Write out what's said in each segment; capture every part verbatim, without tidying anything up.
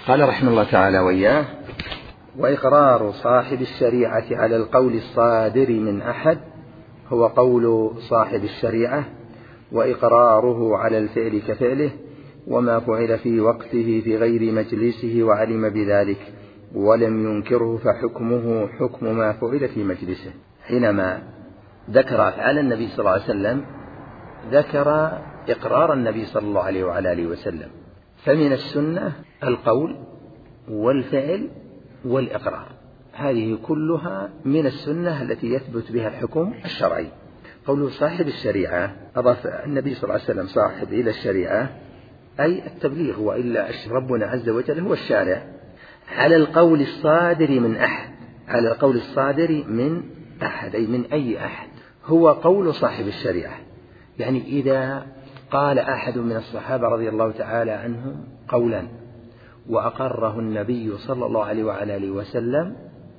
قال رحمه الله تعالى وإياه: وإقرار صاحب الشريعة على القول الصادر من أحد هو قول صاحب الشريعة، وإقراره على الفعل كفعله، وما فعل في وقته في غير مجلسه وعلم بذلك ولم ينكره فحكمه حكم ما فعل في مجلسه. حينما ذكر أفعال النبي صلى الله عليه وسلم ذكر إقرار النبي صلى الله عليه وعلى آله وسلم، فمن السنة القول والفعل والإقرار، هذه كلها من السنة التي يثبت بها الحكم الشرعي. قوله صاحب الشريعة أضاف النبي صلى الله عليه وسلم صاحب إلى الشريعة أي التبليغ، وإلا ربنا عز وجل هو الشارع. على القول الصادر من أحد، على القول الصادر من أحد أي من أي أحد، هو قول صاحب الشريعة. يعني إذا قال أحد من الصحابة رضي الله تعالى عنهم قولا وأقره النبي صلى الله عليه وعلى آله وسلم،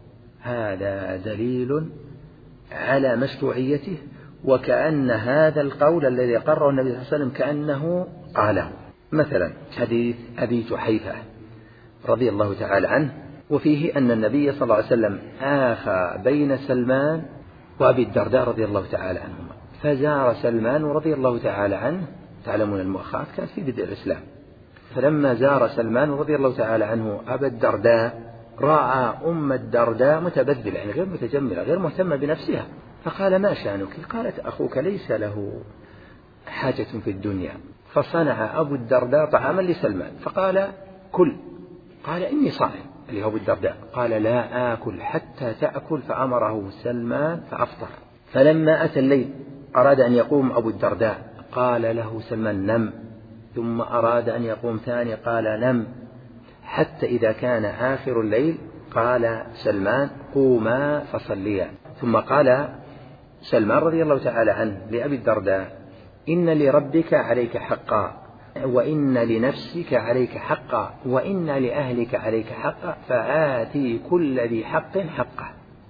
هذا دليل على مشروعيته، وكأن هذا القول الذي أقره النبي صلى الله عليه وسلم كأنه قاله. مثلا حديث أبي جحيفة رضي الله تعالى عنه، وفيه أن النبي صلى الله عليه وسلم آخى بين سلمان وأبي الدرداء رضي الله تعالى عنهما، فزار سلمان رضي الله تعالى عنه، تعلمون المؤاخاة كانت في بدء الإسلام، فلما زار سلمان رضي الله تعالى عنه أبا الدرداء رأى أم الدرداء متبذلة، يعني غير متجملة غير مهتمة بنفسها، فقال: ما شأنك؟ قالت: أخوك ليس له حاجة في الدنيا. فصنع أبو الدرداء طعاما لسلمان فقال: كل. قال: إني صائم. اللي هو أبو الدرداء قال: لا آكل حتى تأكل، فأمره سلمان فأفطر. فلما أتى الليل أراد أن يقوم أبو الدرداء قال له سلمان: نم. ثم أراد أن يقوم ثاني قال: نم. حتى إذا كان آخر الليل قال سلمان: قوما فصليا. ثم قال سلمان رضي الله تعالى عنه لأبي الدرداء: إن لربك عليك حقا، وإن لنفسك عليك حقا، وإن لأهلك عليك حقا، فآتي كل ذي حق حقه.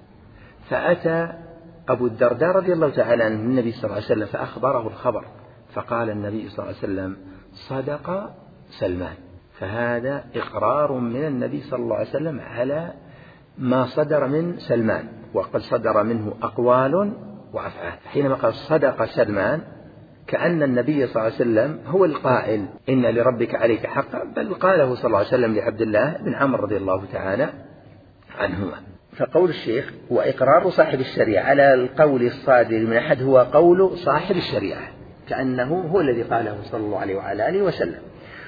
فأتى أبو الدرداء رضي الله تعالى عنه النبي صلى الله عليه وسلم فأخبره الخبر، فقال النبي صلى الله عليه وسلم: صدق سلمان. فهذا إقرار من النبي صلى الله عليه وسلم على ما صدر من سلمان، وقد صدر منه أقوال وأفعال. حينما قال صدق سلمان كأن النبي صلى الله عليه وسلم هو القائل إن لربك عليك حقا، بل قاله صلى الله عليه وسلم لعبد الله بن عمرو رضي الله تعالى عنهما. فقول الشيخ: وإقرار صاحب الشريعة على القول الصادر من أحد هو قول صاحب الشريعة، كأنه هو الذي قاله صلى الله عليه وعلى آله وسلم.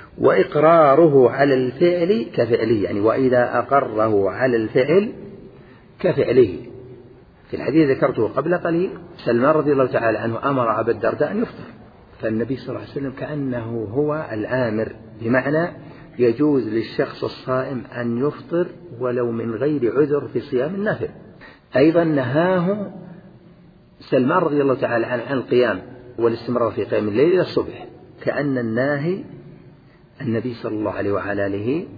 وإقراره على الفعل كفعله، يعني وإذا أقره على الفعل كفعله. في الحديث ذكرته قبل قليل سلمان رضي الله تعالى عنه أمر أبا الدرداء أن يفطر، فالنبي صلى الله عليه وسلم كأنه هو الآمر، بمعنى يجوز للشخص الصائم أن يفطر ولو من غير عذر في صيام النافل. أيضا نهاه سلمان رضي الله تعالى عنه عن القيام والاستمرار في قيام الليل إلى الصبح، كأن الناهي النبي صلى الله عليه وعلى آله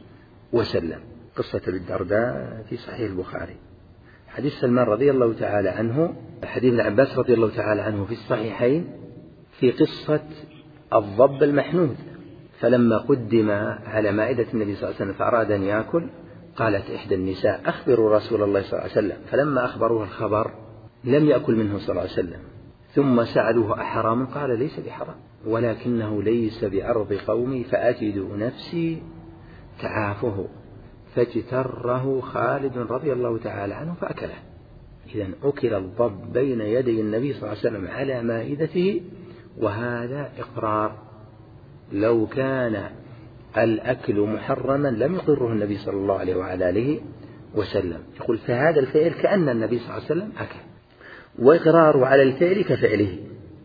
وسلم. قصة أبي الدرداء في صحيح البخاري. حديث سلمان رضي الله تعالى عنه، حديث ابن عباس رضي الله تعالى عنه في الصحيحين في قصة الضب المحنود، فلما قدم على مائدة النبي صلى الله عليه وسلم فأراد أن يأكل، قالت إحدى النساء: أخبروا رسول الله صلى الله عليه وسلم. فلما أخبروه الخبر لم يأكل منه صلى الله عليه وسلم، ثم سألوه: أحرام؟ قال: ليس بحرام، ولكنه ليس بأرض قومي، فأجد نفسي تعافه، فاجتره خالد رضي الله تعالى عنه فأكله. إذن أكل الضب بين يدي النبي صلى الله عليه وسلم على مائدته، وهذا إقرار. لو كان الأكل محرما لم يقره النبي صلى الله عليه وعلى آله وسلم. يقول: فهذا الفعل كأن النبي صلى الله عليه وسلم أكل. وإقراره على الفعل كفعله.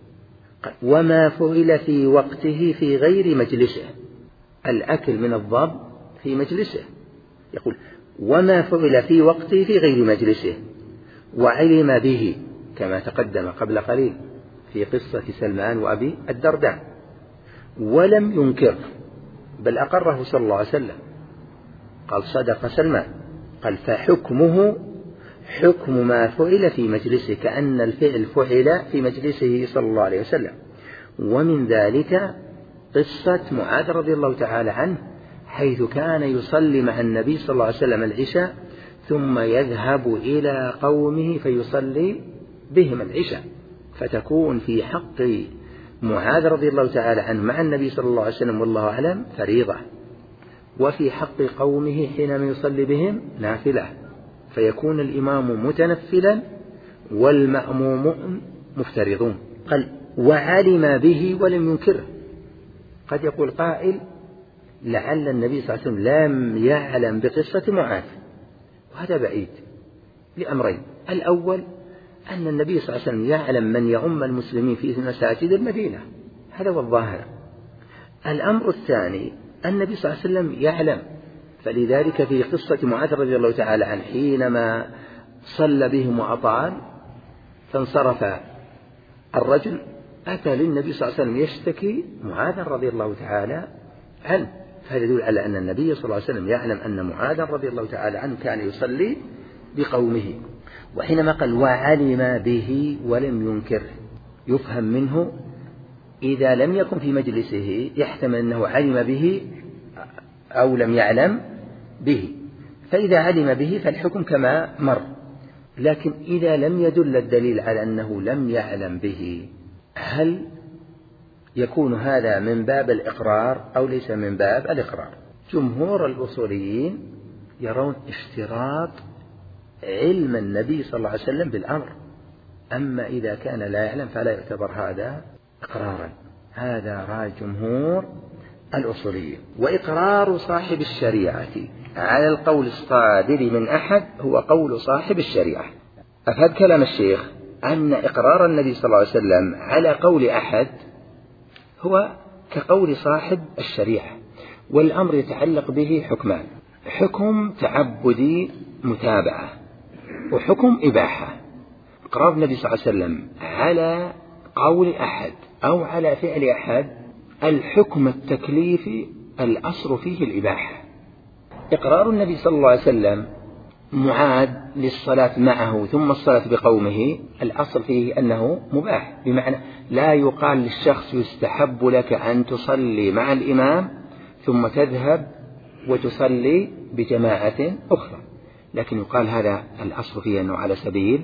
وما فعل في وقته في غير مجلسه، الأكل من الضب في مجلسه. يقول: وما فعل في وقته في غير مجلسه وعلم به، كما تقدم قبل قليل في قصة سلمان وأبي الدرداء، ولم ينكر بل أقره صلى الله عليه وسلم. قال: صدق سلمان. قال: فحكمه حكم ما فعل في مجلسه، كأن الفعل فعل في مجلسه صلى الله عليه وسلم. ومن ذلك قصة معاذ رضي الله تعالى عنه حيث كان يصلي مع النبي صلى الله عليه وسلم العشاء ثم يذهب إلى قومه فيصلي بهم العشاء، فتكون في حق معاذ رضي الله تعالى عنه مع النبي صلى الله عليه وسلم والله أعلم فريضة، وفي حق قومه حينما يصلي بهم نافلة، فيكون الإمام متنفلا والمأموم مفترضون. قال وعلم به ولم ينكره. قد يقول قائل لعل النبي صلى الله عليه وسلم لم يعلم بقصة معاذ، وهذا بعيد لأمرين: الأول أن النبي صلى الله عليه وسلم يعلم من يعم المسلمين في مساجد المدينة، هذا هو الظاهر. الأمر الثاني النبي صلى الله عليه وسلم يعلم، فلذلك في قصة معاذ رضي الله تعالى عنه حينما صلى بهم وأطال فانصرف الرجل أتى للنبي صلى الله عليه وسلم يشتكي معاذ رضي الله تعالى عنه، فهذا يدل على أن النبي صلى الله عليه وسلم يعلم أن معاذ رضي الله تعالى عنه كان يصلي بقومه. وحينما قال وعلم به ولم ينكر يفهم منه إذا لم يكن في مجلسه يحتمل أنه علم به أو لم يعلم به، فإذا علم به فالحكم كما مر. لكن إذا لم يدل الدليل على أنه لم يعلم به، هل يكون هذا من باب الإقرار أو ليس من باب الإقرار؟ جمهور الأصوليين يرون اشتراط علم النبي صلى الله عليه وسلم بالأمر، أما إذا كان لا يعلم فلا يعتبر هذا إقرارا. هذا رأي جمهور الأصوليين. وإقرار صاحب الشريعة على القول الصادر من أحد هو قول صاحب الشريعة. أفاد كلام الشيخ أن إقرار النبي صلى الله عليه وسلم على قول أحد هو كقول صاحب الشريعة، والأمر يتعلق به حكمان: حكم تعبدي متابعة، وحكم إباحة. إقرار النبي صلى الله عليه وسلم على قول أحد أو على فعل أحد، الحكم التكليفي الأصل فيه الإباحة. إقرار النبي صلى الله عليه وسلم معاذ للصلاة معه ثم الصلاة بقومه، الأصل فيه أنه مباح، بمعنى لا يقال للشخص يستحب لك أن تصلي مع الإمام ثم تذهب وتصلي بجماعة أخرى، لكن يقال هذا الأصل فيه أنه على سبيل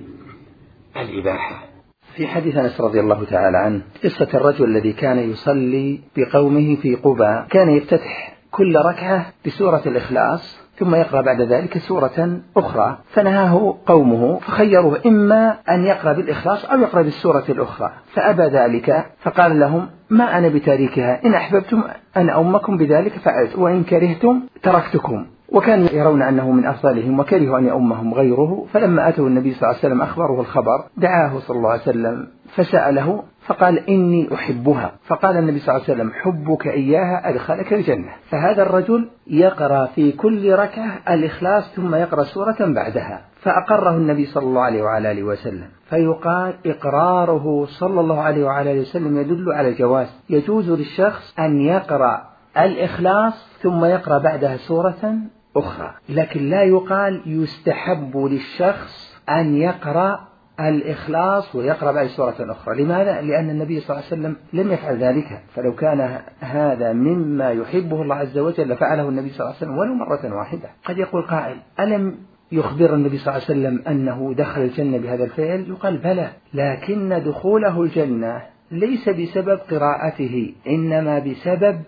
الإباحة. في حديث أنس رضي الله تعالى عنه قصة الرجل الذي كان يصلي بقومه في قباء، كان يفتتح كل ركعة بسورة الإخلاص ثم يقرأ بعد ذلك سورة أخرى، فنهاه قومه فخيروه إما أن يقرأ بالإخلاص أو يقرأ بالسورة الأخرى، فأبى ذلك، فقال لهم ما أنا بتاركها، إن أحببتم أن أؤمكم بذلك فعلت، وإن كرهتم تركتكم. وكانوا يرون أنه من أفضلهم وكرهوا أن يؤمهم غيره، فلما أتوا النبي صلى الله عليه وسلم أخبره الخبر دعاه صلى الله عليه وسلم فسأله فقال إني أحبها، فقال النبي صلى الله عليه وسلم حبك إياها أدخلك الجنة. فهذا الرجل يقرأ في كل ركعة الإخلاص ثم يقرأ سورة بعدها، فأقره النبي صلى الله عليه وعلى آله وسلم. فيقال إقراره صلى الله عليه وعلى آله وسلم يدل على الجواز، يجوز للشخص أن يقرأ الإخلاص ثم يقرأ بعدها سورة أخرى، لكن لا يقال يستحب للشخص أن يقرأ الإخلاص ويقرأ بعد سورة أخرى. لماذا؟ لأن النبي صلى الله عليه وسلم لم يفعل ذلك، فلو كان هذا مما يحبه الله عز وجل لفعله النبي صلى الله عليه وسلم ولو مرة واحدة. قد يقول قائل ألم يخبر النبي صلى الله عليه وسلم أنه دخل الجنة بهذا الفعل؟ يقال بلى، لكن دخوله الجنة ليس بسبب قراءته، إنما بسبب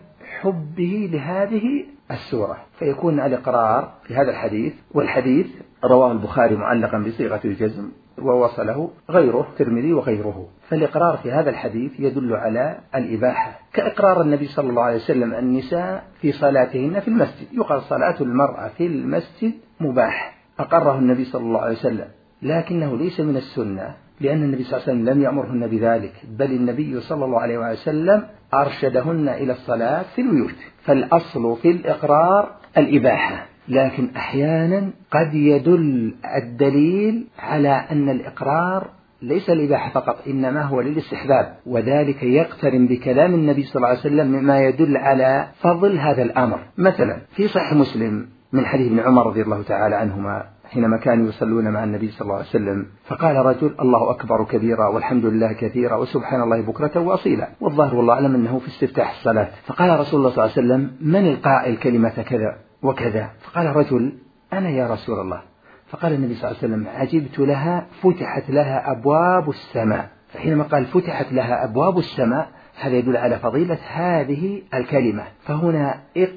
حبه لهذه السورة، فيكون الإقرار في هذا الحديث، والحديث رواه البخاري معلقا بصيغة الجزم ووصله غيره الترمذي وغيره، فالإقرار في هذا الحديث يدل على الإباحة، كإقرار النبي صلى الله عليه وسلم النساء في صلاتهن في المسجد، يقال صلاة المرأة في المسجد مباح، أقره النبي صلى الله عليه وسلم، لكنه ليس من السنة، لأن النبي صلى الله عليه وسلم لم يأمرهن بذلك، بل النبي صلى الله عليه وسلم أرشدهن إلى الصلاة في البيوت، فالأصل في الإقرار الإباحة، لكن أحيانا قد يدل الدليل على أن الإقرار ليس الإباحة فقط، إنما هو للاستحباب، وذلك يقترن بكلام النبي صلى الله عليه وسلم مما يدل على فضل هذا الأمر. مثلا في صحيح مسلم من حديث ابن عمر رضي الله تعالى عنهما حينما كانوا يصلون مع النبي صلى الله عليه وسلم، فقال رجل: الله أكبر كبيرا والحمد لله كثيرا وسبحان الله بكرة وأصيلا. والظاهر والله أعلم أنه في استفتاح الصلاة. فقال رسول الله صلى الله عليه وسلم: من القائل كلمة كذا وكذا؟ فقال رجل: أنا يا رسول الله. فقال النبي صلى الله عليه وسلم: عجبت لها، فتحت لها أبواب السماء. فحينما قال فتحت لها أبواب السماء هذا يدل على فضيلة هذه الكلمة، فهنا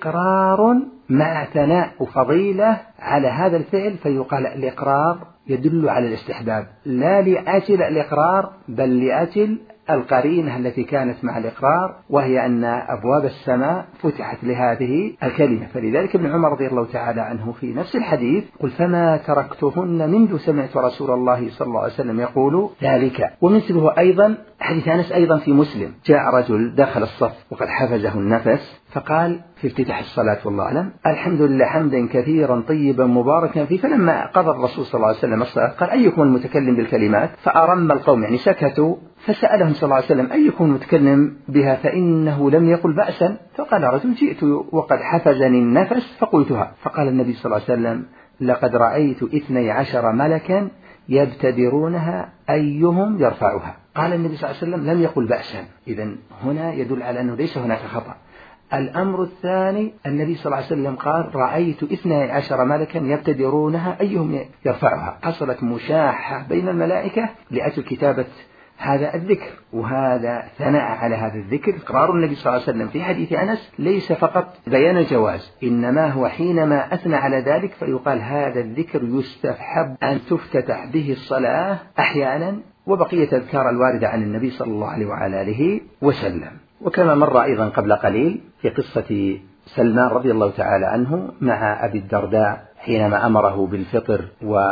إقرار مع ثناء فضيلة على هذا الفعل، فيقال الإقرار يدل على الاستحباب لا لأجل الإقرار بل لأجل القرينة التي كانت مع الإقرار، وهي أن أبواب السماء فتحت لهذه الكلمة. فلذلك ابن عمر رضي الله تعالى عنه في نفس الحديث قل: فما تركتهن منذ سمعت رسول الله صلى الله عليه وسلم يقول ذلك. ومثله أيضا حديث أنس أيضا في مسلم: جاء رجل دخل الصف وقد حفزه النفس فقال في افتتاح الصلاة والله أعلم: الحمد لله حمدا كثيرا طيبا مباركا فيه. فلما قضى الرسول صلى الله عليه وسلم الصلاة قال: أيكم المتكلم بالكلمات؟ فأرم القوم، يعني سكتوا. فسألهم صلى الله عليه وسلم: أيكم المتكلم بها؟ فإنه لم يقل بأسا. فقال رجل: جئت وقد حفزني النفس فقلتها. فقال النبي صلى الله عليه وسلم: لقد رأيت اثني عشر ملكا يبتدرونها أيهم يرفعها. قال النبي صلى الله عليه وسلم: لم يقل بأسا. إذن هنا يدل على أنه ليس هناك خطأ. الأمر الثاني النبي صلى الله عليه وسلم قال: رأيت اثني عشر ملكا يبتدرونها أيهم يرفعها. حصلت مشاحة بين الملائكة لأجل كتابة هذا الذكر، وهذا ثناء على هذا الذكر. إقرار النبي صلى الله عليه وسلم في حديث أنس ليس فقط بيان الجواز، إنما هو حينما أثنى على ذلك فيقال هذا الذكر يستحب أن تفتتح به الصلاة أحيانا، وبقية الأذكار الواردة عن النبي صلى الله عليه وعلى آله وسلم. وكما مر أيضا قبل قليل في قصة سلمان رضي الله تعالى عنه مع أبي الدرداء حينما أمره بالفطر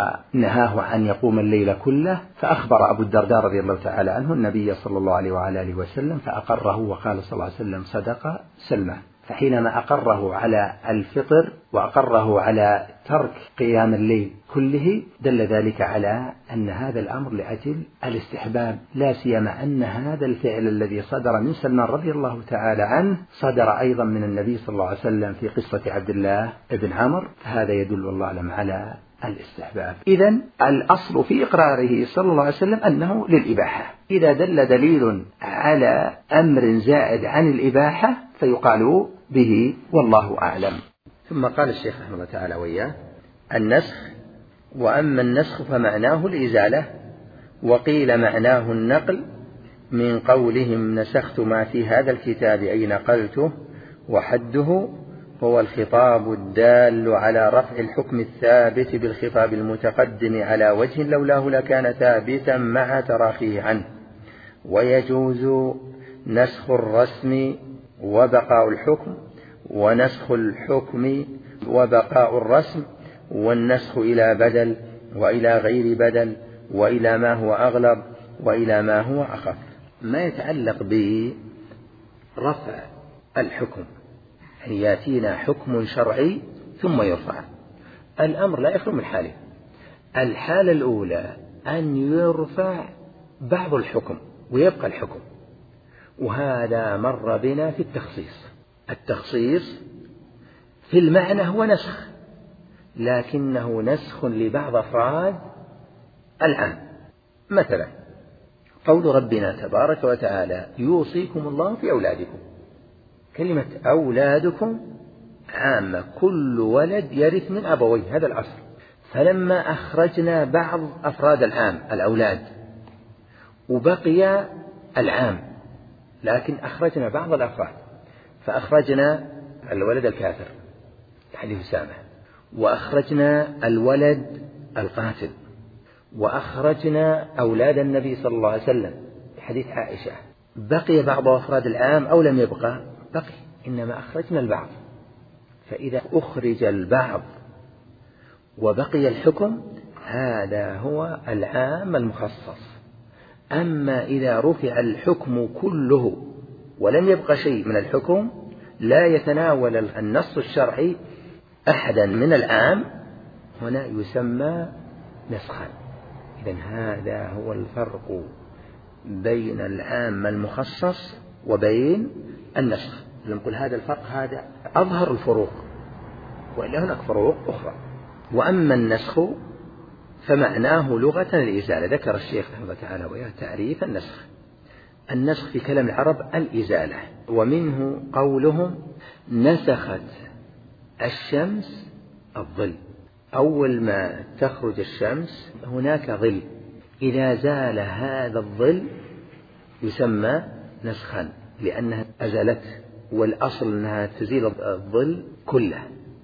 ونهاه أن يقوم الليل كله، فأخبر أبو الدرداء رضي الله تعالى عنه النبي صلى الله عليه وعلى آله وسلم فأقره وقال صلى الله عليه وسلم: صدق سلمان. فحينما أقره على الفطر وأقره على ترك قيام الليل كله دل ذلك على أن هذا الأمر لأجل الاستحباب، لا سيما أن هذا الفعل الذي صدر من سلمان رضي الله تعالى عنه صدر أيضا من النبي صلى الله عليه وسلم في قصة عبد الله بن عمرو، فهذا يدل والله أعلم على الاستحباب. إذن الأصل في إقراره صلى الله عليه وسلم أنه للإباحة. إذا دل دليل على أمر زائد عن الإباحة فيقال به والله أعلم. ثم قال الشيخ رحمه الله تعالى وإياه: النسخ. وأما النسخ فمعناه الإزالة، وقيل معناه النقل من قولهم نسخت ما في هذا الكتاب أي نقلته، وحده هو الخطاب الدال على رفع الحكم الثابت بالخطاب المتقدم على وجه لولاه لكان ثابتا مع تراخيه عنه. ويجوز نسخ الرسم وبقاء الحكم، ونسخ الحكم وبقاء الرسم، والنسخ إلى بدل وإلى غير بدل وإلى ما هو أغلب وإلى ما هو أخف. ما يتعلق برفع الحكم يعني يأتينا حكم شرعي ثم يرفع. الأمر لا يخلو من حاله. الحالة الأولى أن يرفع بعض الحكم ويبقى الحكم، وهذا مر بنا في التخصيص. التخصيص في المعنى هو نسخ، لكنه نسخ لبعض أفراد العام. مثلا قول ربنا تبارك وتعالى: يوصيكم الله في أولادكم. كلمة أولادكم عامة، كل ولد يرث من أبويه، هذا الأصل. فلما أخرجنا بعض أفراد العام الأولاد وبقي العام، لكن أخرجنا بعض الأفراد، فأخرجنا الولد الكافر حديث أسامة، وأخرجنا الولد القاتل، وأخرجنا أولاد النبي صلى الله عليه وسلم حديث عائشة. بقي بعض أفراد العام أو لم يبقى؟ بقي، إنما أخرجنا البعض. فإذا أخرج البعض وبقي الحكم هذا هو العام المخصص. أما إذا رفع الحكم كله ولم يبقى شيء من الحكم لا يتناول النص الشرعي أحدا من العام، هنا يسمى نسخا. إذن هذا هو الفرق بين العام المخصص وبين النسخ. نقول هذا الفرق هذا أظهر الفروق، وإلا هناك فروق أخرى. وأما النسخ فمعناه لغة الإزالة. ذكر الشيخ رحمه الله تعالى وياه تعريف النسخ. النسخ في كلام العرب الإزالة، ومنه قولهم نسخت الشمس الظل. أول ما تخرج الشمس هناك ظل، إذا زال هذا الظل يسمى نسخا لأنها أزالته، والأصل أنها تزيل الظل كله.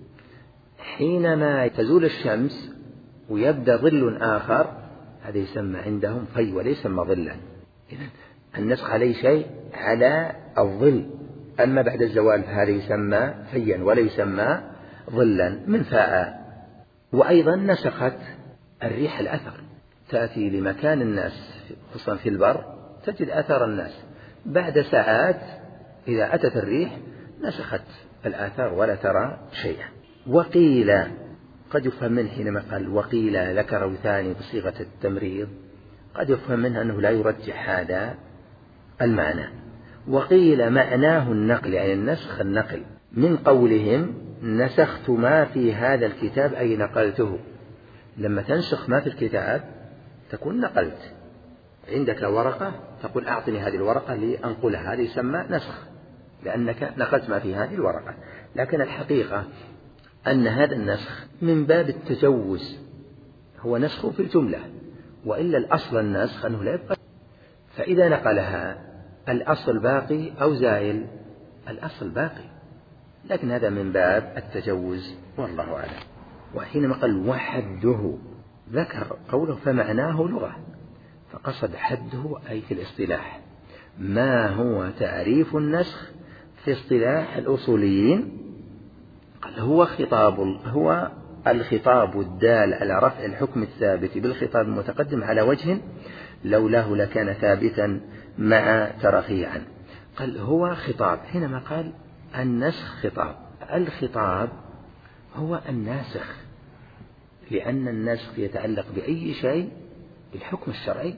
حينما تزول الشمس ويبدأ ظل آخر هذا يسمى عندهم في ولا يسمى ظلا. إذن النسخ عليه شيء على الظل، أما بعد الزوال فهذا يسمى فيا ولا يسمى ظلا من فاء. وأيضا نسخت الريح الأثر، تأتي لمكان الناس خصوصا في البر تجد أثر الناس، بعد ساعات إذا أتت الريح نسخت الآثار ولا ترى شيئا. وقيل قد يفهم منه حينما قال وقيل ذكره ثاني بصيغة التمريض، قد يفهم منه أنه لا يرجح هذا المعنى. وقيل معناه النقل، يعني النسخ النقل، من قولهم نسخت ما في هذا الكتاب أي نقلته. لما تنسخ ما في الكتاب تكون نقلت، عندك ورقة تقول أعطني هذه الورقة لأنقلها، هذا يسمى نسخ لأنك نقلت ما في هذه الورقة. لكن الحقيقة أن هذا النسخ من باب التجوز، هو نسخ في الجملة، وإلا الأصل النسخ أنه لا يبقى. فإذا نقلها الأصل باقي أو زائل، الأصل باقي، لكن هذا من باب التجوز والله أعلم. وحينما قال وحده ذكر قوله فمعناه لغة، فقصد حده أي في الاصطلاح. ما هو تعريف النسخ في اصطلاح الأصوليين؟ قال هو خطاب هو الخطاب الدال على رفع الحكم الثابت بالخطاب المتقدم على وجه لولاه لكان ثابتا مع ترخيه عنه. قال هو خطاب، حينما قال النسخ خطاب، الخطاب هو الناسخ، لأن النسخ يتعلق بأي شيء بالحكم الشرعي،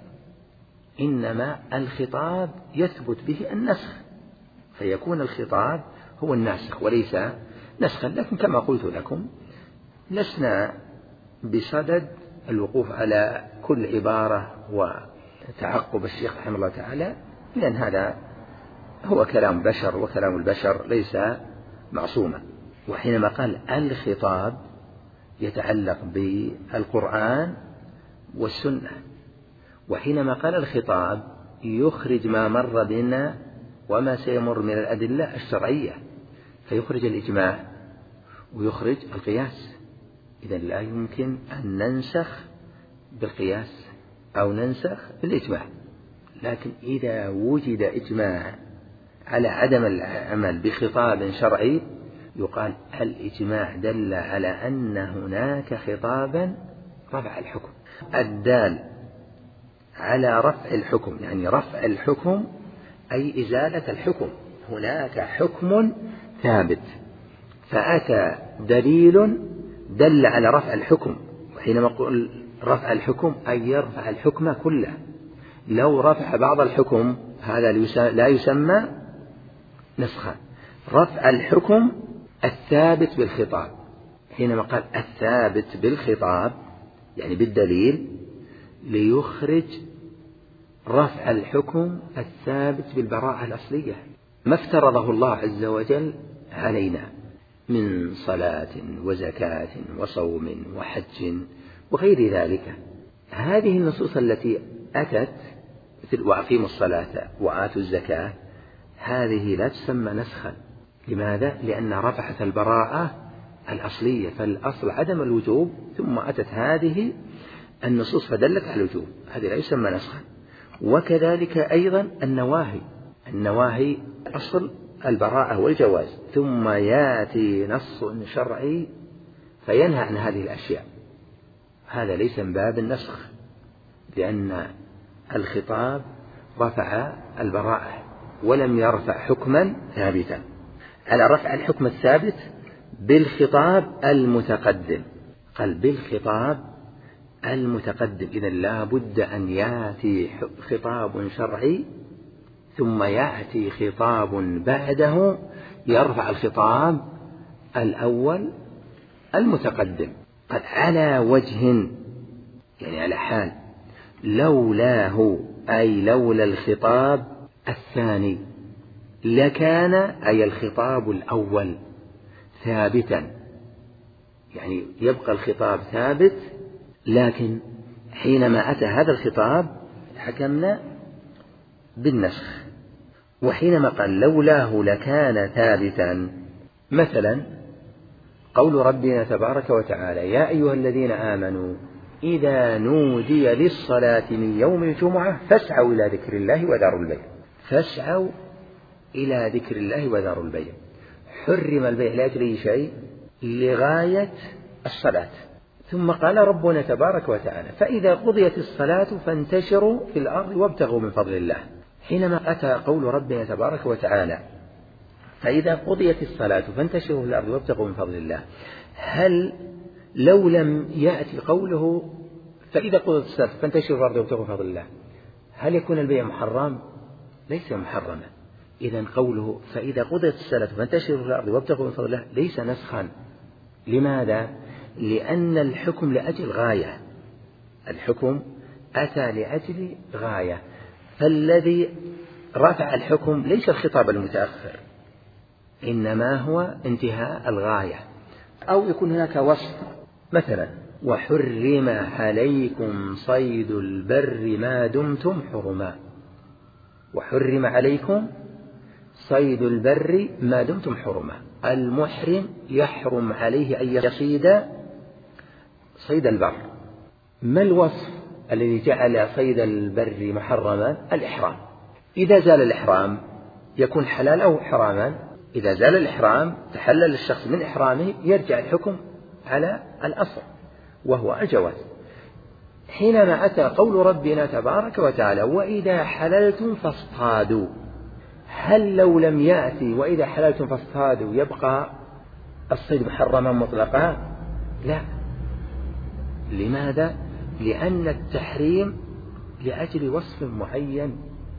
إنما الخطاب يثبت به النسخ، فيكون الخطاب هو الناسخ وليس نسخا. لكن كما قلت لكم لسنا بصدد الوقوف على كل عبارة وتعقب الشيخ رحمه الله تعالى، لأن هذا هو كلام بشر، وكلام البشر ليس معصوما. وحينما قال الخطاب يتعلق بالقرآن والسنة، وحينما قال الخطاب يخرج ما مر بنا وما سيمر من الأدلة الشرعية، فيخرج الإجماع ويخرج القياس. إذن لا يمكن أن ننسخ بالقياس أو ننسخ بالإجماع، لكن إذا وجد إجماع على عدم العمل بخطاب شرعي يقال الإجماع دل على أن هناك خطابا رفع الحكم. الدال على رفع الحكم يعني رفع الحكم أي إزالة الحكم، هناك حكم ثابت فأتى دليل دل على رفع الحكم. وحينما نقول رفع الحكم أي يرفع الحكم كله، لو رفع بعض الحكم هذا لا يسمى نسخا. رفع الحكم الثابت بالخطاب، حينما قال الثابت بالخطاب يعني بالدليل ليخرج رفع الحكم الثابت بالبراءة الأصلية، ما افترضه الله عز وجل علينا من صلاة وزكاة وصوم وحج وغير ذلك. هذه النصوص التي أتت مثل وأقيموا الصلاة وآتوا الزكاة هذه لا تسمى نسخا. لماذا؟ لأن رفعت البراءة الأصلية، فالأصل عدم الوجوب، ثم أتت هذه النصوص فدلت على الوجوب، هذه لا يسمى نسخا. وكذلك أيضا النواهي، النواهي أصل البراءة والجواز، ثم يأتي نص شرعي فينهى عن هذه الأشياء، هذا ليس من باب النسخ، لأن الخطاب رفع البراءة ولم يرفع حكما ثابتا. على رفع الحكم الثابت بالخطاب المتقدم، قال بالخطاب المتقدم، إذا لا بد أن يأتي خطاب شرعي ثم يأتي خطاب بعده يرفع الخطاب الأول المتقدم. قد على وجه يعني على حال. لولاه أي لولا الخطاب الثاني لكان أي الخطاب الأول ثابتا، يعني يبقى الخطاب ثابت، لكن حينما أتى هذا الخطاب حكمنا بالنسخ. وحينما قال لولاه لكان ثابتا، مثلا قول ربنا تبارك وتعالى يا أيها الذين آمنوا إذا نودي للصلاة من يوم الجمعة فاسعوا إلى ذكر الله وذروا البيع. فاسعوا إلى ذكر الله وذروا البيع. حرم البيع لأجل أي شيء؟ لغاية الصلاة. ثم قال ربنا تبارك وتعالى فإذا قضيت الصلاة فانتشروا في الأرض وابتغوا من فضل الله. حينما أتى قول ربنا تبارك وتعالى فإذا قضيت الصلاة فانتشروا في الأرض وابتغوا من فضل الله، هل لو لم يأتي قوله فإذا قضيت الصلاة فانتشروا في الأرض وابتغوا من فضل الله، هل يكون البيع محرم؟ ليس محرما. إذن قوله فإذا قضيت الصلاة فانتشروا في الأرض وابتغوا من فضل الله ليس نسخا. لماذا؟ لأن الحكم لأجل غاية، الحكم أتى لأجل غاية، فالذي رفع الحكم ليس الخطاب المتأخر، إنما هو انتهاء الغاية. أو يكون هناك وصف، مثلا وحرم عليكم صيد البر ما دمتم حرما. وحرم عليكم صيد البر ما دمتم حرما. المحرم يحرم عليه أن يصيد صيد البر. ما الوصف الذي جعل صيد البر محرما؟ الإحرام. إذا زال الإحرام يكون حلال أو حراما. إذا زال الإحرام تحلل الشخص من إحرامه يرجع الحكم على الأصل وهو الجواز. حينما أتى قول ربنا تبارك وتعالى وإذا حللتم فاصطادوا، هل لو لم يأتي وإذا حللتم فاصطادوا يبقى الصيد محرما مطلقا؟ لا. لماذا؟ لأن التحريم لأجل وصف معين،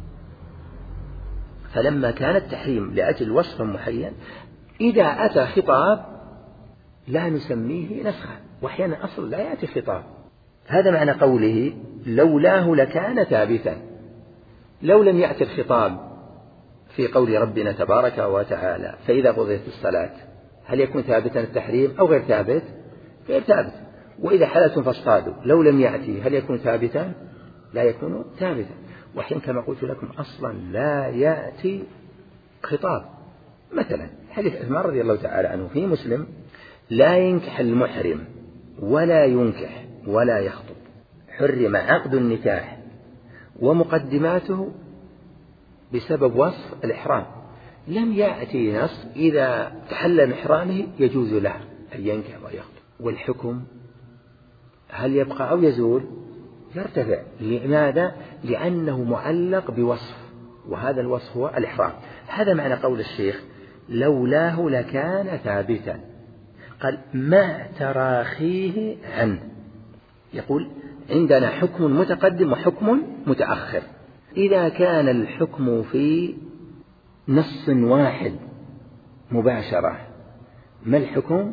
فلما كان التحريم لأجل وصف معين إذا أتى خطاب لا نسميه نسخا، وأحيانا أصل لا يأتي خطاب. هذا معنى قوله لولاه لكان ثابتا. لو لم يأتي الخطاب في قول ربنا تبارك وتعالى فإذا قضيت الصلاة، هل يكون ثابتا التحريم أو غير ثابت؟ غير ثابت. وإذا حللتم فاصطادوا لو لم يأتي هل يكون ثابتا؟ لا يكون ثابتا. وحين كما قلت لكم أصلا لا يأتي خطاب. مثلا حديث عثمان رضي الله تعالى عنه في مسلم لا ينكح المحرم ولا ينكح ولا يخطب. حرم عقد النكاح ومقدماته بسبب وصف الإحرام. لم يأتي نص إذا تحلى من إحرامه يجوز له أن ينكح ويخطب. والحكم هل يبقى أو يزول؟ يرتفع. لماذا؟ لأنه معلق بوصف، وهذا الوصف هو الإحرام. هذا معنى قول الشيخ لولاه لكان ثابتا. قال ما تراخيه عنه. يقول عندنا حكم متقدم وحكم متأخر. إذا كان الحكم في نص واحد مباشرة ما الحكم؟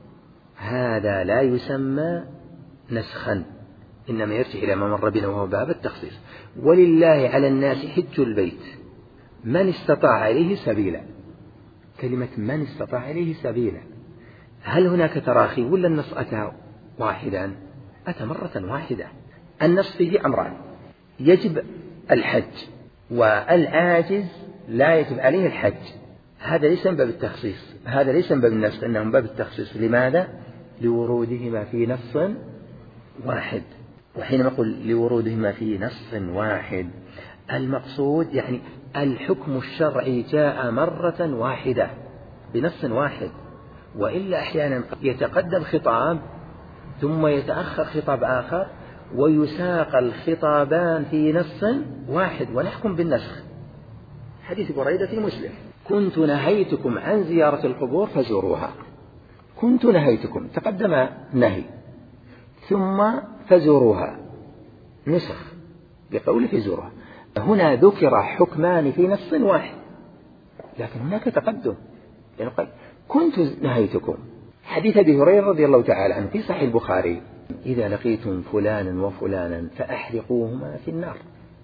هذا لا يسمى نسخا، إنما يرجع إلى ما مر بنا وهو باب التخصيص. ولله على الناس حج البيت من استطاع إليه سبيلا. كلمة من استطاع إليه سبيلا، هل هناك تراخي ولا النص أتى واحدا؟ أتى مرة واحدة. النص فيه أمران: يجب الحج، والعاجز لا يجب عليه الحج. هذا ليس من باب التخصيص، هذا ليس من باب النسخ، إنه من باب التخصيص. لماذا؟ لورودهما في نص واحد. وحينما نقول لورودهما في نص واحد المقصود يعني الحكم الشرعي جاء مرة واحدة بنص واحد، وإلا أحيانا يتقدم خطاب ثم يتأخر خطاب آخر ويساق الخطابان في نص واحد ونحكم بالنسخ. حديث بريدة في مسلم: كنت نهيتكم عن زيارة القبور فزوروها. كنت نهيتكم، تقدم نهي، ثم فزوروها نسخ بقول فزوروها. هنا ذكر حكمان في نص واحد، لكن هناك تقدم. يعني قال كنت نهيتكم. حديث أبي هريرة رضي الله تعالى عنه في صحيح البخاري إذا لقيتم فلانا وفلانا فأحرقوهما في النار.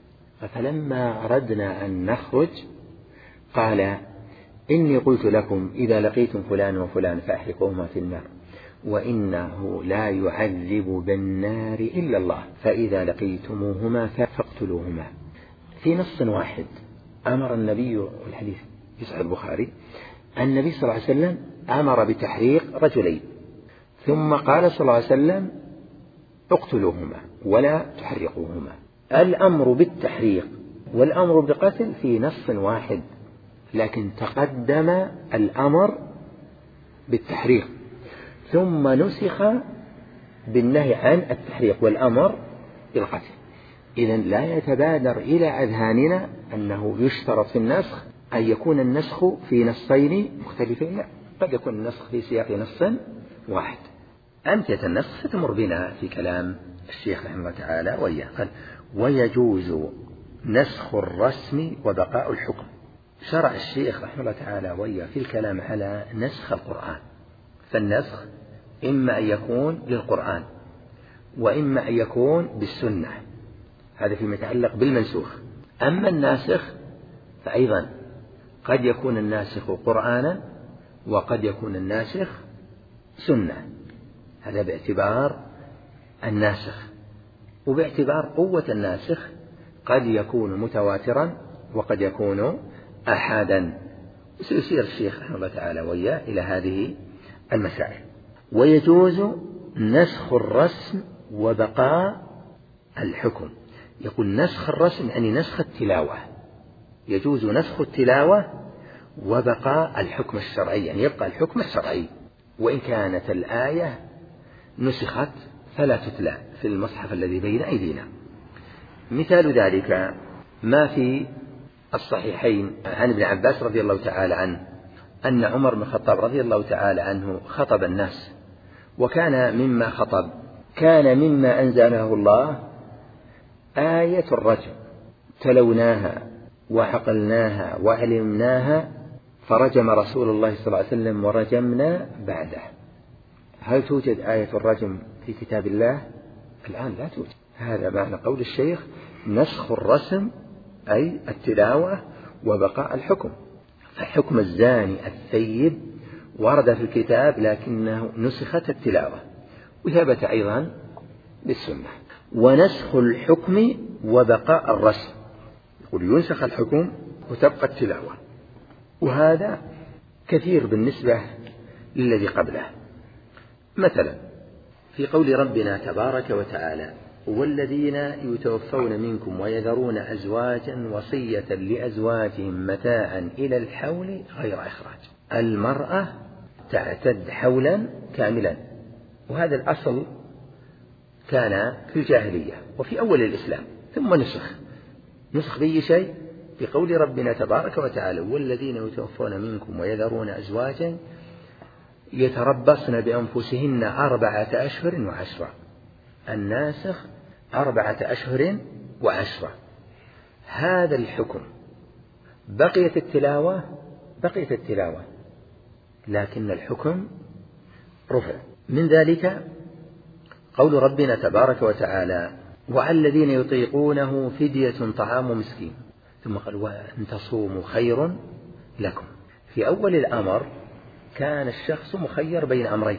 فلما أردنا أن نخرج قال إني قلت لكم إذا لقيتم فلانا وفلانا فأحرقوهما في النار وإنه لا يعذب بالنار إلا الله، فإذا لقيتموهما فاقتلوهما. في نص واحد أمر النبي، الحديث في صحيح البخاري، النبي صلى الله عليه وسلم أمر بتحريق رجلين ثم قال صلى الله عليه وسلم اقتلوهما ولا تحرقوهما. الأمر بالتحريق والأمر بالقتل في نص واحد، لكن تقدم الأمر بالتحريق ثم نسخ بالنهي عن التحريق والأمر بالقتل. إذن لا يتبادر إلى أذهاننا أنه يشترط في النسخ أن يكون النسخ في نصين مختلفين، لا، قد يكون النسخ في سياق نص واحد. أمثلة النسخ ستمر بنا في كلام الشيخ رحمه الله تعالى وإياه. قال ويجوز نسخ الرسم وبقاء الحكم. شرع الشيخ رحمه الله تعالى وإياه في الكلام على نسخ القرآن، فالنسخ إما أن يكون للقرآن وإما أن يكون بالسنة، هذا فيما يتعلق بالمنسوخ. أما الناسخ فأيضا قد يكون الناسخ قرآنا وقد يكون الناسخ سنة، هذا باعتبار الناسخ. وباعتبار قوة الناسخ قد يكون متواترا وقد يكون أحادا. سيسير الشيخ رحمه الله تعالى وإياه إلى هذه المسائل. ويجوز نسخ الرسم وبقاء الحكم. يقول نسخ الرسم يعني نسخ التلاوة، يجوز نسخ التلاوة وبقاء الحكم الشرعي، يعني يبقى الحكم الشرعي وإن كانت الآية نسخت فلا تتلى في المصحف الذي بين أيدينا. مثال ذلك ما في الصحيحين عن ابن عباس رضي الله تعالى عنه أن عمر بن الخطاب رضي الله تعالى عنه خطب الناس، وكان مما خطب كان مما أنزله الله آية الرجم تلوناها وعقلناها وعلمناها فرجم رسول الله صلى الله عليه وسلم ورجمنا بعده. هل توجد آية الرجم في كتاب الله؟ الآن لا توجد. هذا معنى قول الشيخ نسخ الرسم أي التلاوة وبقاء الحكم. فحكم الزاني الثيب ورد في الكتاب لكنه نسخت التلاوة، وثبت أيضا بالسنة. ونسخ الحكم وبقاء الرسم، يقول ينسخ الحكم وتبقى التلاوة، وهذا كثير بالنسبة للذي قبله. مثلا في قول ربنا تبارك وتعالى والذين يتوفون منكم ويذرون أزواجا وصية لأزواجهم متاعا إلى الحول غير إخراج. المرأة تعتد حولا كاملا، وهذا الأصل كان في الجاهلية وفي أول الإسلام، ثم نسخ نسخ بأي شيء بقول ربنا تبارك وتعالى والذين يتوفون منكم ويذرون أزواجا يتربصن بأنفسهن أربعة أشهر وعشرة. الناسخ أربعة أشهر وعشرة. هذا الحكم بقيت التلاوة بقيت التلاوة لكن الحكم رفع. من ذلك قول ربنا تبارك وتعالى وعلى الذين يطيقونه فدية طعام مسكين، ثم قال وأن تصوموا خير لكم. في أول الأمر كان الشخص مخير بين أمرين،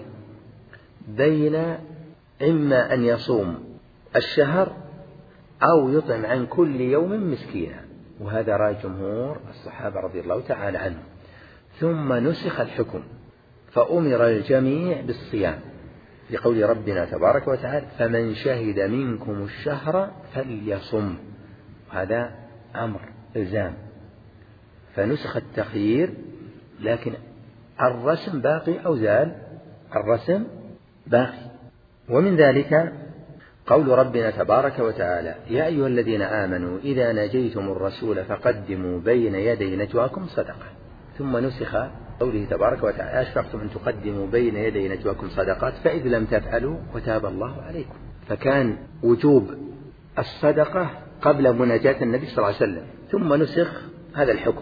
بين إما أن يصوم الشهر أو يطعم عن كل يوم مسكينا، وهذا رأي جمهور الصحابة رضي الله تعالى عنهم. ثم نسخ الحكم فأمر الجميع بالصيام لقول ربنا تبارك وتعالى فمن شهد منكم الشهر فليصم، هذا أمر إلزام، فنسخ التخيير لكن الرسم باقي أو زال؟ الرسم باقي. ومن ذلك قول ربنا تبارك وتعالى يا أيها الذين آمنوا إذا ناجيتم الرسول فقدموا بين يدي نجواكم صدقة، ثم نسخ قوله تبارك وتعالى أشفقتم أن تقدموا بين يدي نجواكم صدقات فإذ لم تفعلوا وتاب الله عليكم. فكان وجوب الصدقة قبل مناجاة النبي صلى الله عليه وسلم، ثم نسخ هذا الحكم،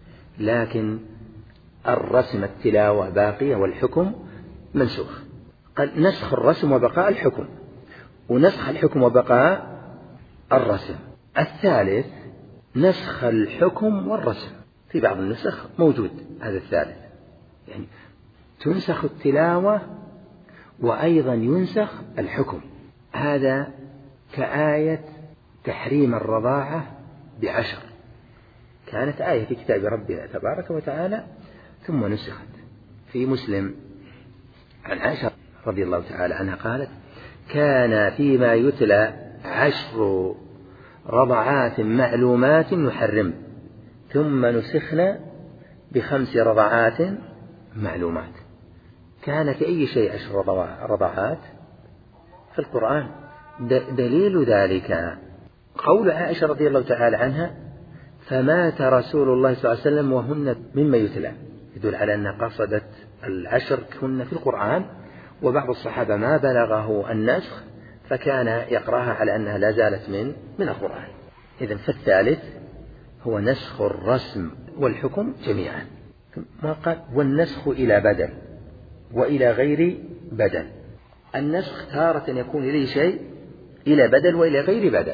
لكن الرسم التلاوة باقية والحكم منسوخ. قال نسخ الرسم وبقاء الحكم، ونسخ الحكم وبقاء الرسم. الثالث نسخ الحكم والرسم، في بعض النسخ موجود هذا الثالث، يعني تنسخ التلاوة وأيضا ينسخ الحكم. هذا كآية تحريم الرضاعة بعشر، كانت آية في كتاب ربنا تبارك وتعالى ثم نسخت. في مسلم عن عائشة رضي الله تعالى عنها قالت: كان فيما يتلى عشر رضعات معلومات يحرم، ثم نسخنا بخمس رضعات معلومات. كان في أي شيء عشر رضعات في القرآن. دليل ذلك قول عائشة رضي الله تعالى عنها: فمات رسول الله صلى الله عليه وسلم وهن مما يتلى، يدل على أن قصدت العشر كن في القرآن، وبعض الصحابة ما بلغه النسخ فكان يقرأها على أنها لا زالت من من القرآن. إذن فالثالث هو نسخ الرسم والحكم جميعا. ما قال والنسخ إلى بدل وإلى غير بدل. النسخ تارة يكون إليه شيء إلى بدل وإلى غير بدل.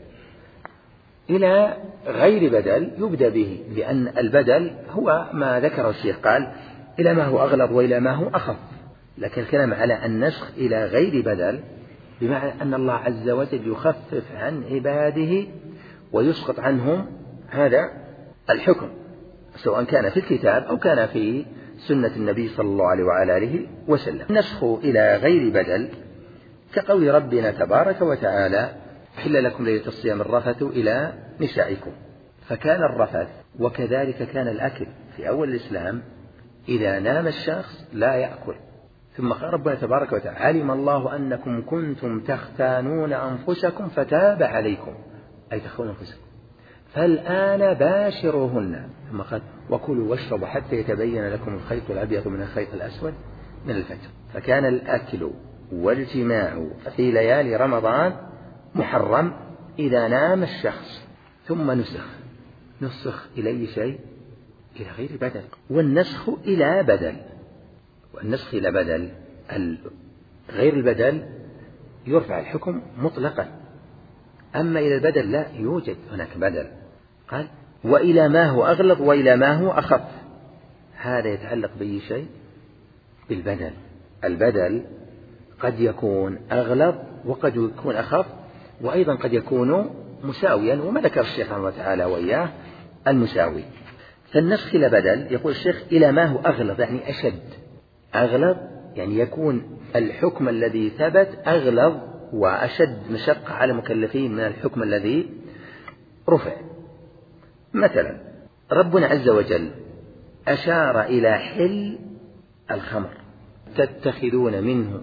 إلى غير بدل يبدأ به، لأن البدل هو ما ذكر الشيخ، قال إلى ما هو أغلظ وإلى ما هو أخف. لكن الكلام على النسخ إلى غير بدل بمعنى أن الله عز وجل يخفف عن عباده ويسقط عنهم هذا الحكم، سواء كان في الكتاب أو كان في سنة النبي صلى الله عليه وعلى آله وسلم. النسخ إلى غير بدل كقول ربنا تبارك وتعالى: أحل لكم ليلة الصيام الرفث إلى نسائكم. فكان الرفث وكذلك كان الأكل في أول الإسلام. إذا نام الشخص لا يأكل. ثم قال ربنا تبارك وتعالى: علم الله أنكم كنتم تختانون أنفسكم فتاب عليكم، أي تخونون أنفسكم، فالآن باشروهن. ثم قال: وكلوا واشربوا حتى يتبين لكم الخيط الأبيض من الخيط الأسود من الفجر. فكان الأكل والجماع في ليالي رمضان محرم إذا نام الشخص. ثم نسخ نسخ إلى شيء إلى غير بدل. والنسخ إلى بدل، والنسخ إلى بدل غير البدل يرفع الحكم مطلقا، أما إلى البدل لا يوجد هناك بدل. قال: وإلى ما هو أغلظ وإلى ما هو أخف. هذا يتعلق بأي شيء؟ بالبدل. البدل قد يكون أغلظ وقد يكون أخف، وأيضا قد يكون مساويا، وما ذكر الشيخ رحمه الله تعالى وإياه المساوي. فالنسخ إلى بدل يقول الشيخ إلى ما هو أغلظ، يعني أشد. أغلظ يعني يكون الحكم الذي ثبت أغلظ وأشد مشقة على المكلفين من الحكم الذي رفع. مثلا ربنا عز وجل أشار إلى حل الخمر: تتخذون منه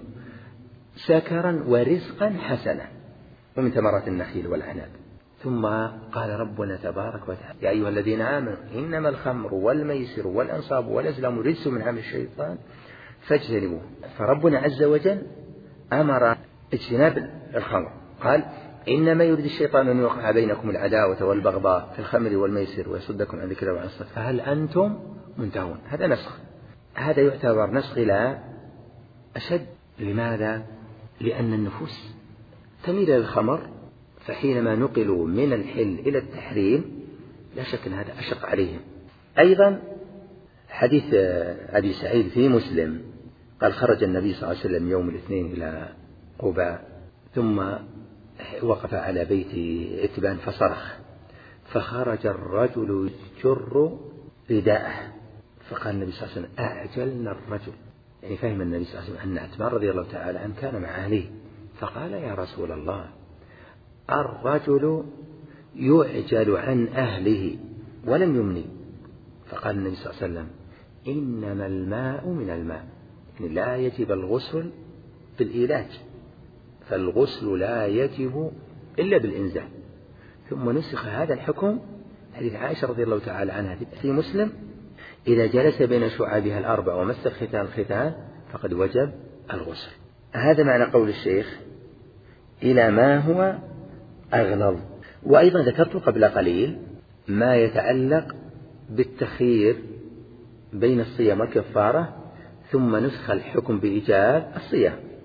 سكرا ورزقا حسنا ومن ثمرات النخيل والعنب. ثم قال ربنا تبارك وتعالى: يا أيها الذين آمنوا إنما الخمر والميسر والأنصاب والأزلام رجس من عمل الشيطان فاجتنبوه. فربنا عز وجل أمر اجتناب الخمر، قال: إنما يريد الشيطان أن يوقع بينكم العداوة والبغضاء في الخمر والميسر ويصدكم عن ذكر الله وعن الصلاة فهل أنتم منتهون. هذا نسخ، هذا يعتبر نسخ إلى أشد. لماذا؟ لأن النفوس تميل إلى الخمر، فحينما نقلوا من الحل إلى التحريم لا شك أن هذا أشق عليهم. أيضا حديث أبي سعيد في مسلم قال: خرج النبي صلى الله عليه وسلم يوم الاثنين إلى قباء، ثم وقف على بيت عتبان فصرخ، فخرج الرجل يجر رداءه، فقال النبي صلى الله عليه وسلم: أعجلنا الرجل. يعني فهم النبي صلى الله عليه وسلم أن عتبان رضي الله تعالى عنه كان مع أهله، فقال: يا رسول الله، الرجل يعجل عن أهله ولم يمني. فقال النبي صلى الله عليه وسلم: إنما الماء من الماء، يعني لا يجب الغسل بالإيلاج، فالغسل لا يجب إلا بالإنزال. ثم نسخ هذا الحكم حديث عائشة رضي الله تعالى عنها في مسلم: إذا جلس بين شعابها الأربع ومس الختان الختان فقد وجب الغسل. هذا معنى قول الشيخ: إلى ما هو أغلظ. وأيضا ذكرت قبل قليل ما يتعلق بالتخيير بين الصيام والكفارة، ثم نسخ الحكم بإيجاب الصيام.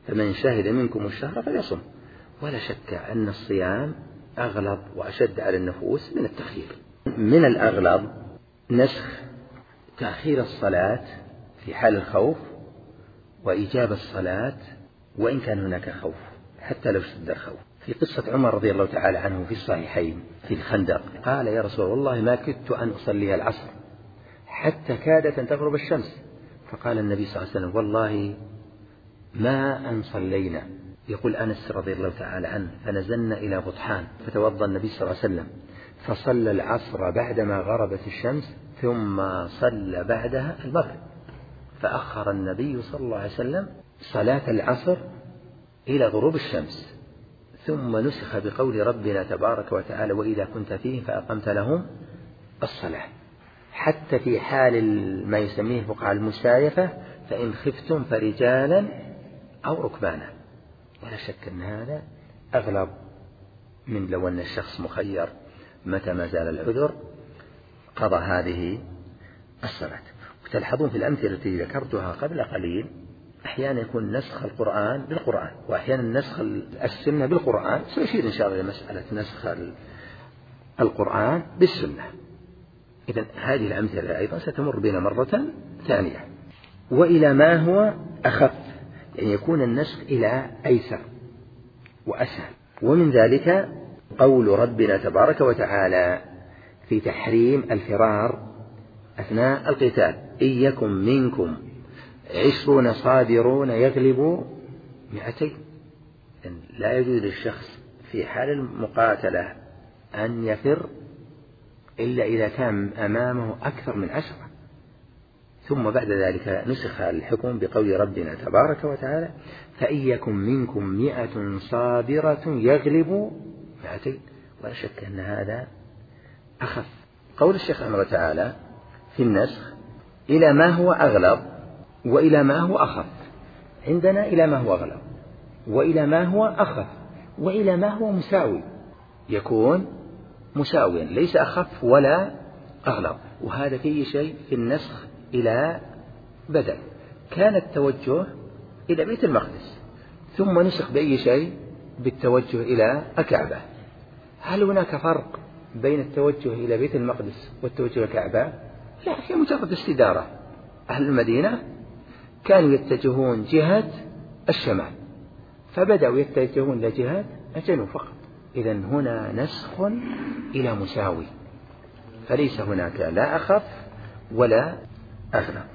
فمن شهد منكم الشهر فليصم. ولا شك أن الصيام أغلظ وأشد على النفوس من التخيير. من الأغلظ نسخ تأخير الصلاة في حال الخوف وإيجاب الصلاة وإن كان هناك خوف حتى لو اشتد الخوف. في قصة عمر رضي الله تعالى عنه في الصحيحين في الخندق قال يا رسول الله ما كدت أن أصلي العصر حتى كادت أن تغرب الشمس، فقال النبي صلى الله عليه وسلم والله ما أن صلينا. يقول أنس رضي الله تعالى عنه فنزلنا إلى بطحان فتوضأ النبي صلى الله عليه وسلم فصلى العصر بعدما غربت الشمس ثم صلى بعدها المغرب، فأخر النبي صلى الله عليه وسلم صلاة العصر إلى غروب الشمس، ثم نسخ بقول ربنا تبارك وتعالى وإذا كنت فيهم فأقمت لهم الصلاة، حتى في حال ما يسميه فقهاء المسايفة فإن خفتم فرجالا أو ركبانا. ولا شك أن هذا أغلب من لو أن الشخص مخير متى ما زال العذر قضى هذه الصلاة. وتلحظون في الأمثلة التي ذكرتها قبل قليل أحيانا يكون نسخ القرآن بالقرآن وأحيانا نسخ السنة بالقرآن، سيشير إن شاء الله لمسألة نسخ القرآن بالسنة. إذن هذه الأمثلة أيضا ستمر بنا مرة ثانية. وإلى ما هو أخف، يعني يكون النسخ إلى أيسر وأسهل. ومن ذلك قول ربنا تبارك وتعالى في تحريم الفرار أثناء القتال إن يكن منكم عشرون صابرون يغلبوا مئتين. لا يجوز للشخص في حال المقاتلة أن يفر إلا إذا كان أمامه أكثر من عشرة. ثم بعد ذلك نسخ الحكم بقول ربنا تبارك وتعالى فإن يكن منكم مئة صابرة يغلبوا مئتين. ولا شك أن هذا أخف. قول الشيخ رحمه الله تعالى في النسخ إلى ما هو أغلظ وإلى ما هو أخف. عندنا إلى ما هو أغلظ وإلى ما هو أخف وإلى ما هو مساوي، يكون مساويا ليس أخف ولا أغلظ. وهذا فيه شيء في النسخ إلى بدل، كان التوجه إلى بيت المقدس ثم نسخ بأي شيء بالتوجه إلى الكعبة. هل هناك فرق بين التوجه إلى بيت المقدس والتوجه إلى الكعبة؟ لا، هي مجرد استدارة. أهل المدينة كانوا يتجهون جهة الشمال فبدأوا يتجهون لجهة الجنوب فقط. إذن هنا نسخ إلى مساوي، فليس هناك لا أخف ولا أغلب.